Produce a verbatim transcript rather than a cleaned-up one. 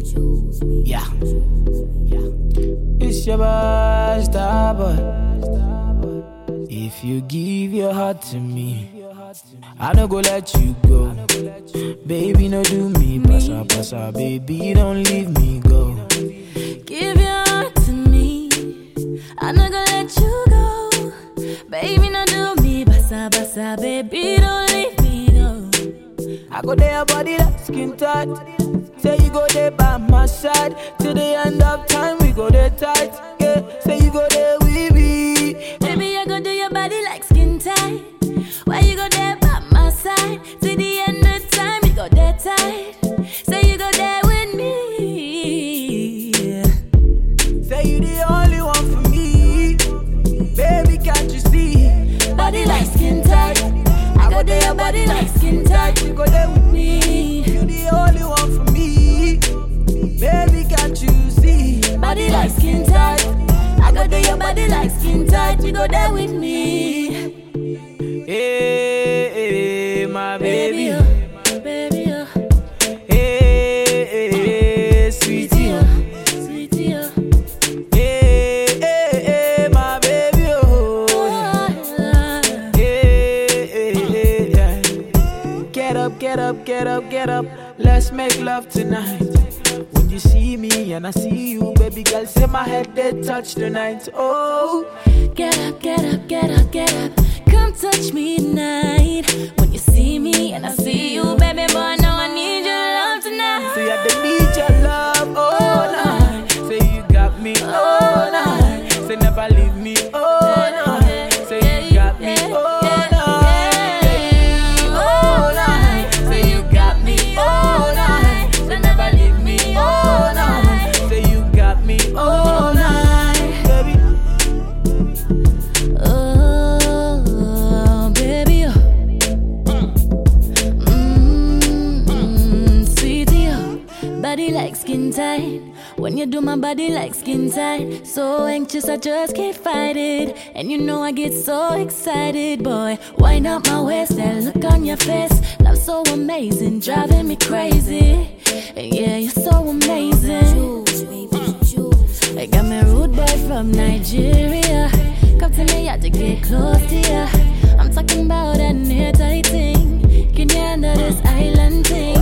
Yeah. It's your boy, Starboy. If you give your heart to me, I no go let you go. Baby, no do me, passa, passa, baby, don't leave me go. Give your heart to me, I no go let you go. Baby, no do me, passa, passa, baby, don't leave me go. I go there, body like skin tight. Say you go there by my side. Till the end of time, we go there tight. Yeah, say you go there with me. Baby, I go do your body like skin tight. Why you go there by my side? Till the end of time, we go there tight. Say you go there with me. Say you the only one for me. Baby, can't you see? Body like skin tight. I go there your body like skin tight. You go there with me. You the only one for me. Baby, can't you see? Body like skin tight. I go do your body like skin tight. You go there with me. Hey, hey, my baby. Baby, oh, baby, oh. Hey, hey, hey, sweetie, oh. Sweetie, oh. Hey, hey, hey, my baby, oh. Hey, hey, hey, yeah. Get up, get up, get up, get up. Let's make love tonight. When you see me and I see you, baby girl, say my head they touch tonight. Oh, get up, get up, get up, get up. Come touch me tonight. When you see me and I see you, baby boy, no, I need your love tonight. say I don't need your love, oh night. Say you got me, oh night. Say never leave me, oh night. Say you got me, oh night. Oh night. Say you got me, oh night. Say never leave me, oh night. Say you got me, oh night, baby. Oh, baby, oh. Mmm, sweetie, oh. Body like skin tight. When you do my body like skin tight. So anxious, I just can't fight it. And you know I get so excited, boy. Wind up my waist, that look on your face. Love so amazing, driving me crazy. And yeah, you're so amazing. They got me rude boy from Nigeria. Come to me, I to get close to ya. I'm talking about an airtight thing. Can you handle this island thing?